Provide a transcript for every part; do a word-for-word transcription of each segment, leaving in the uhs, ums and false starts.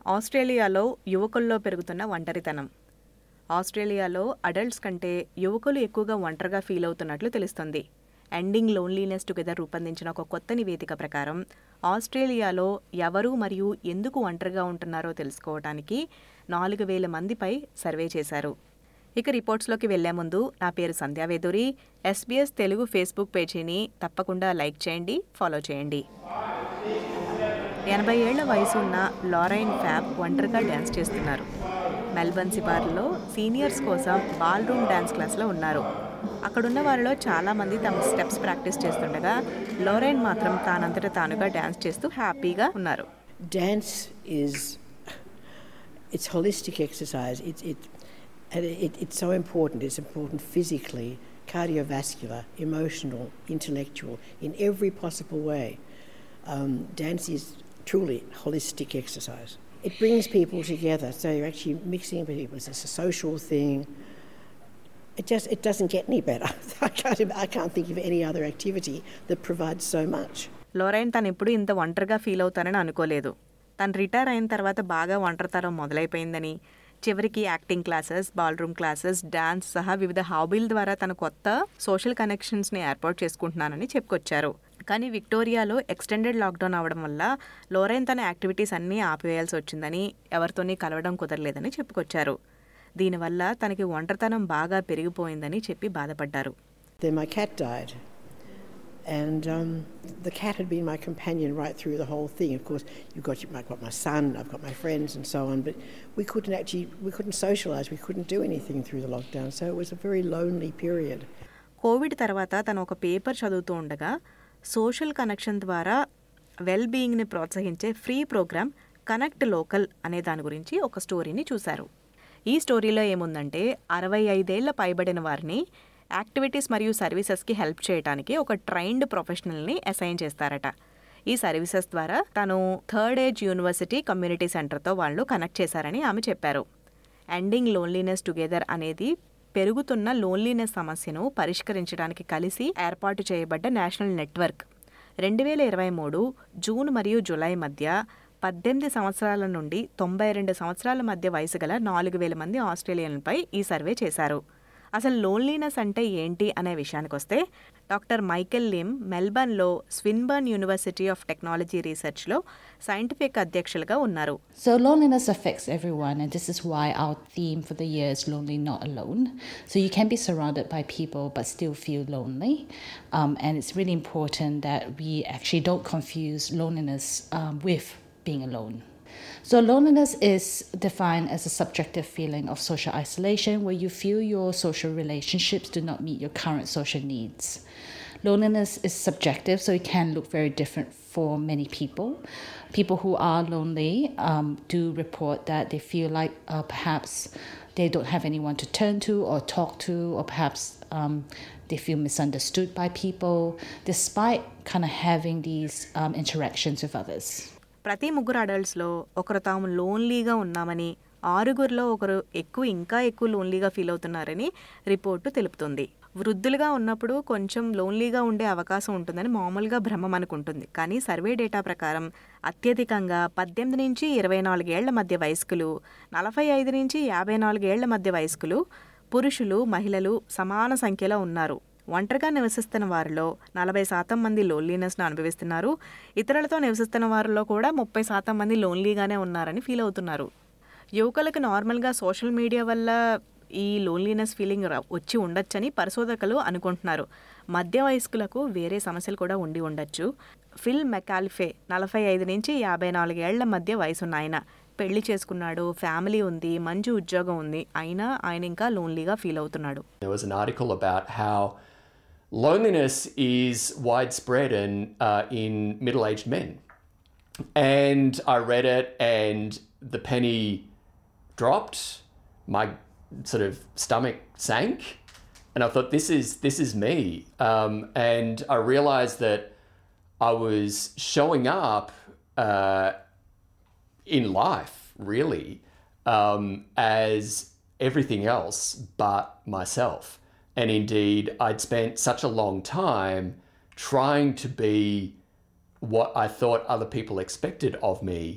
ఆస్ట్రేలియాలో యువకుల్లో పెరుగుతున్న ఒంటరితనం. ఆస్ట్రేలియాలో అడల్ట్స్ కంటే యువకులు ఎక్కువగా ఒంటరిగా ఫీల్ అవుతున్నట్లు తెలుస్తుంది. ఎండింగ్ లోన్లీనెస్ టుగెదర్ రూపొందించిన ఒక కొత్త నివేదిక ప్రకారం ఆస్ట్రేలియాలో ఎవరు మరియు ఎందుకు ఒంటరిగా ఉంటున్నారో తెలుసుకోవడానికి నాలుగు వేల మందిపై సర్వే చేశారు. ఇక రిపోర్ట్స్లోకి వెళ్లే ముందు నా పేరు సంధ్యావేదూరి. ఎస్బీఎస్ తెలుగు ఫేస్బుక్ పేజీని తప్పకుండా లైక్ చేయండి, ఫాలో చేయండి. ఎనభై ఏళ్ల వయసు ఉన్న లారైన్ ఫ్యాబ్ ఒంటరిగా డ్యాన్స్ చేస్తున్నారు. మెల్బర్న్ శివార్లో సీనియర్స్ కోసం బాల్ రూమ్ డ్యాన్స్ క్లాస్లో ఉన్నారు. అక్కడున్న వారిలో చాలామంది తమ స్టెప్స్ ప్రాక్టీస్ చేస్తుండగా లారైన్ మాత్రం తానంతట తానుగా డ్యాన్స్ చేస్తూ హ్యాపీగా ఉన్నారు. Dance is it's holistic exercise. It, it, it, it's so important. It's important physically, cardiovascular, emotional, intellectual, in every possible way. Um, dance is truly holistic exercise. It brings people together, so you're actually mixing people. It's a social thing. It just it doesn't get any better. I can't I can't think of any other activity that provides so much. లారైన్ తను ఎప్పుడు ఇంత ఒంటరిగా feel అవుతానని అనుకోలేదు. తను retire అయిన తర్వాత బాగా ఒంటరితనం మొదలైపోయిందని, చివరికి acting classes, ballroom classes, dance సహా వివిధ హాబీల ద్వారా తన కొత్త సోషల్ కనెక్షన్స్ని ఏర్పాటు చేసుకుంటున్నానని చెప్పుకొచ్చారు. కానీ విక్టోరియాలో ఎక్స్టెండెడ్ లాక్డౌన్ అవడం వల్ల లారైన్ తన యాక్టివిటీస్ అన్నీ ఆపివేయాల్సి వచ్చిందని, ఎవరితోని కలవడం కుదరలేదని చెప్పుకొచ్చారు. దీనివల్ల తనకి ఒంటరితనం బాగా పెరిగిపోయిందని చెప్పి బాధపడ్డారు. Then my cat died. And um, the cat had been my companion right through the whole thing. Of course, you've got, I've got my son, I've got my friends and so on, but we couldn't actually, we couldn't socialise, we couldn't do anything through the lockdown, so it was a very lonely period. Covid తర్వాత తను ఒక paper చదువుతూ ఉండగా social connection ద్వారా well బీయింగ్ని ప్రోత్సహించే free programme connect local అనే దాని గురించి ఒక స్టోరీని చూశారు. ఈ స్టోరీలో ఏముందంటే అరవై ఐదేళ్ల పైబడిన వారిని యాక్టివిటీస్ మరియు సర్వీసెస్కి హెల్ప్ చేయడానికి ఒక ట్రైన్డ్ ప్రొఫెషనల్ని అసైన్ చేస్తారట. ఈ సర్వీసెస్ ద్వారా తను థర్డ్ ఏజ్ యూనివర్సిటీ కమ్యూనిటీ సెంటర్తో వాళ్ళు కనెక్ట్ చేశారని ఆమె చెప్పారు. ఎండింగ్ లోన్లీనెస్ టుగెదర్ అనేది పెరుగుతున్న లోన్లీనెస్ సమస్యను పరిష్కరించడానికి కలిసి ఏర్పాటు చేయబడ్డ నేషనల్ నెట్వర్క్. రెండు వేల ఇరవై మూడు జూన్ మరియు జూలై మధ్య పద్దెనిమిది సంవత్సరాల నుండి తొంభై రెండు సంవత్సరాల మధ్య వయసు గల నాలుగు వేల మంది ఆస్ట్రేలియన్లపై ఈ సర్వే చేశారు. అసలు లోన్లీనెస్ అంటే ఏంటి అనే విషయానికి వస్తే డాక్టర్ మైకెల్ లిమ్ మెల్బర్న్లో స్విన్బర్న్ యూనివర్సిటీ ఆఫ్ టెక్నాలజీ రీసెర్చ్లో సైంటిఫిక్ అధ్యక్షులుగా ఉన్నారు. So loneliness affects everyone, and this is why our theme for the year is Lonely Not Alone. So you can be surrounded by people but still feel lonely, um, and it's really important that we actually don't confuse loneliness um, with being alone. So loneliness is defined as a subjective feeling of social isolation where you feel your social relationships do not meet your current social needs. Loneliness is subjective, so it can look very different for many people. People who are lonely um, do report that they feel like uh, perhaps they don't have anyone to turn to or talk to, or perhaps um, they feel misunderstood by people, despite kind of having these um, interactions with others. ప్రతి ముగ్గురు అడల్ట్స్లో ఒకరు తాము లోన్లీగా ఉన్నామని, ఆరుగురిలో ఒకరు ఎక్కువ ఇంకా ఎక్కువ లోన్లీగా ఫీల్ అవుతున్నారని రిపోర్టు తెలుపుతుంది. వృద్ధులుగా ఉన్నప్పుడు కొంచెం లోన్లీగా ఉండే అవకాశం ఉంటుందని మామూలుగా భ్రమ మనకుంటుంది. కానీ సర్వే డేటా ప్రకారం అత్యధికంగా పద్దెనిమిది నుంచి ఇరవై నాలుగేళ్ల మధ్య వయస్కులు, నలభై ఐదు నుంచి యాభై నాలుగేళ్ల మధ్య వయస్కులు, పురుషులు, మహిళలు సమాన సంఖ్యలో ఉన్నారు. ఒంటరిగా నివసిస్తున్న వారిలో నలభై శాతం మంది లోన్లీనెస్ను అనుభవిస్తున్నారు. ఇతరులతో నివసిస్తున్న వారిలో కూడా ముప్పై శాతం మంది లోన్లీగానే ఉన్నారని ఫీల్ అవుతున్నారు. యువకులకు నార్మల్గా సోషల్ మీడియా వల్ల ఈ లోన్లీనెస్ ఫీలింగ్ వచ్చి ఉండొచ్చని పరిశోధకులు అనుకుంటున్నారు. మధ్య వయస్కులకు వేరే సమస్యలు కూడా ఉండి ఉండొచ్చు. ఫిల్ మెకాల్ఫే నలభై ఐదు నుంచి యాభై నాలుగేళ్ల మధ్య వయసున్న ఆయన పెళ్లి చేసుకున్నాడు, ఫ్యామిలీ ఉంది, మంచి ఉద్యోగం ఉంది, అయినా ఆయన ఇంకా లోన్లీగా ఫీల్ అవుతున్నాడు. There was an article about how loneliness is widespread and uh, in middle-aged men, and I read it and the penny dropped. My sort of stomach sank, and I thought, this is this is me. Um, and I realised that I was showing up uh, in life really um, as everything else but myself. And indeed, I'd spent such a long time trying to be what I thought other people expected of me,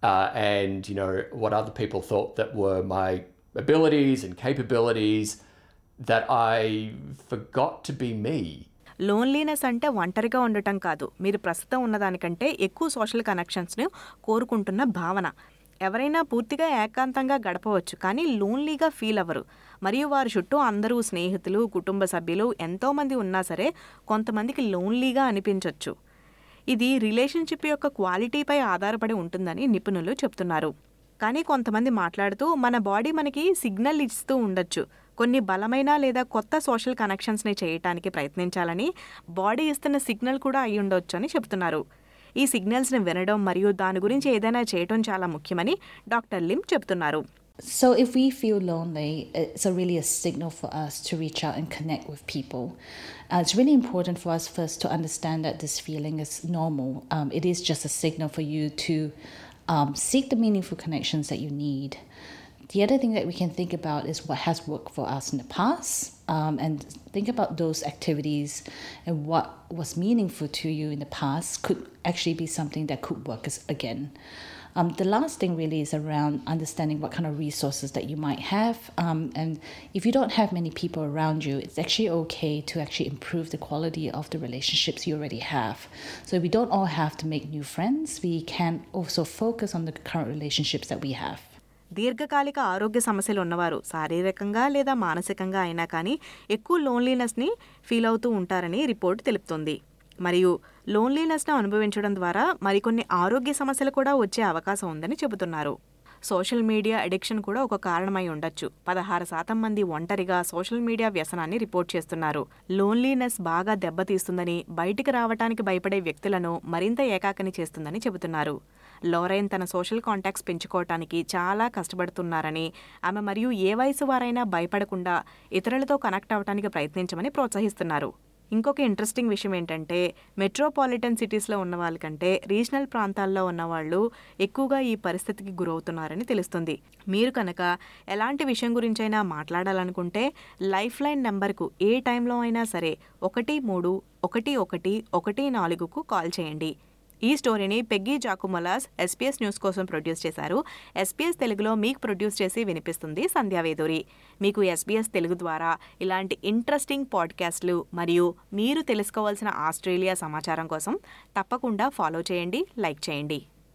uh, and, you know, what other people thought that were my abilities and capabilities, that I forgot to be me. Loneliness అంటే ఒంటరిగా ఉండటం కాదు, మీరు ప్రస్తుతం ఉన్నదానికంటే ఎక్కువ social కనెక్షన్స్ను కోరుకుంటున్న భావన. ఎవరైనా పూర్తిగా ఏకాంతంగా గడపవచ్చు, కానీ లోన్లీగా ఫీల్ అవ్వరు. మరియు వారి చుట్టూ అందరూ స్నేహితులు, కుటుంబ సభ్యులు ఎంతోమంది ఉన్నా సరే కొంతమందికి లోన్లీగా అనిపించవచ్చు. ఇది రిలేషన్షిప్ యొక్క క్వాలిటీపై ఆధారపడి ఉంటుందని నిపుణులు చెప్తున్నారు. కానీ కొంతమంది మాట్లాడుతూ మన బాడీ మనకి సిగ్నల్ ఇస్తూ ఉండొచ్చు, కొన్ని బలమైన లేదా కొత్త సోషల్ కనెక్షన్స్ని చేయటానికి ప్రయత్నించాలని బాడీ ఇస్తున్న సిగ్నల్ కూడా అయి ఉండొచ్చు అని చెప్తున్నారు. ఈ సిగ్నల్స్ని వినడం మరియు దాని గురించి ఏదైనా చేయటం చాలా ముఖ్యమని డాక్టర్ లిమ్ చెప్తున్నారు. So if we feel lonely, it's a really a signal for us to reach out and connect with people. Uh, it's really important for us first to understand that this feeling is normal. Um, it is just a signal for you to um, seek the meaningful connections that you need. The other thing that we can think about is what has worked for us in the past, um, and think about those activities and what was meaningful to you in the past could actually be something that could work as, again. Um, the last thing really is around understanding what kind of resources that you might have. Um, and if you don't have many people around you, it's actually okay to actually improve the quality of the relationships you already have. So we don't all have to make new friends. We can also focus on the current relationships that we have. దీర్ఘకాలిక ఆరోగ్య సమస్యలు ఉన్నవారు శారీరకంగా లేదా మానసికంగా అయినా కానీ ఎక్కువ లోన్లీనెస్ని ఫీల్ అవుతూ ఉంటారని రిపోర్ట్ తెలుపుతుంది. మరియు లోన్లీనెస్ను అనుభవించడం ద్వారా మరికొన్ని ఆరోగ్య సమస్యలు కూడా వచ్చే అవకాశం ఉందని చెబుతున్నారు. సోషల్ మీడియా అడిక్షన్ కూడా ఒక కారణమై ఉండొచ్చు. పదహారు శాతం మంది ఒంటరిగా సోషల్ మీడియా వ్యసనాన్ని రిపోర్ట్ చేస్తున్నారు. లోన్లీనెస్ బాగా దెబ్బతీస్తుందని, బయటికి రావటానికి భయపడే వ్యక్తులను మరింత ఏకాకిని చేస్తుందని చెబుతున్నారు. లోరైన్ తన సోషల్ కాంటాక్ట్స్ పెంచుకోవటానికి చాలా కష్టపడుతున్నారని, ఆమె మరియు ఏ వయసు వారైనా భయపడకుండా ఇతరులతో కనెక్ట్ అవ్వడానికి ప్రయత్నించమని ప్రోత్సహిస్తున్నారు. ఇంకొక ఇంట్రెస్టింగ్ విషయం ఏంటంటే మెట్రోపాలిటన్ సిటీస్లో ఉన్న వాళ్ళకంటే రీజనల్ ప్రాంతాల్లో ఉన్నవాళ్ళు ఎక్కువగా ఈ పరిస్థితికి గురవుతున్నారని తెలుస్తుంది. మీరు కనుక ఎలాంటి విషయం గురించైనా మాట్లాడాలనుకుంటే లైఫ్ లైన్ నెంబర్కు ఏ టైంలో అయినా సరే ఒకటి మూడు ఒకటి ఒకటి ఒకటి నాలుగుకు కాల్ చేయండి. ఈ స్టోరీని పెగ్గీ జాకుమోలాస్ ఎస్పీఎస్ న్యూస్ కోసం ప్రొడ్యూస్ చేశారు. ఎస్పీఎస్ తెలుగులో మీకు ప్రొడ్యూస్ చేసి వినిపిస్తుంది సంధ్యావేదూరి. మీకు ఎస్బీఎస్ తెలుగు ద్వారా ఇలాంటి ఇంట్రెస్టింగ్ పాడ్కాస్ట్లు మరియు మీరు తెలుసుకోవాల్సిన ఆస్ట్రేలియా సమాచారం కోసం తప్పకుండా ఫాలో చేయండి, లైక్ చేయండి.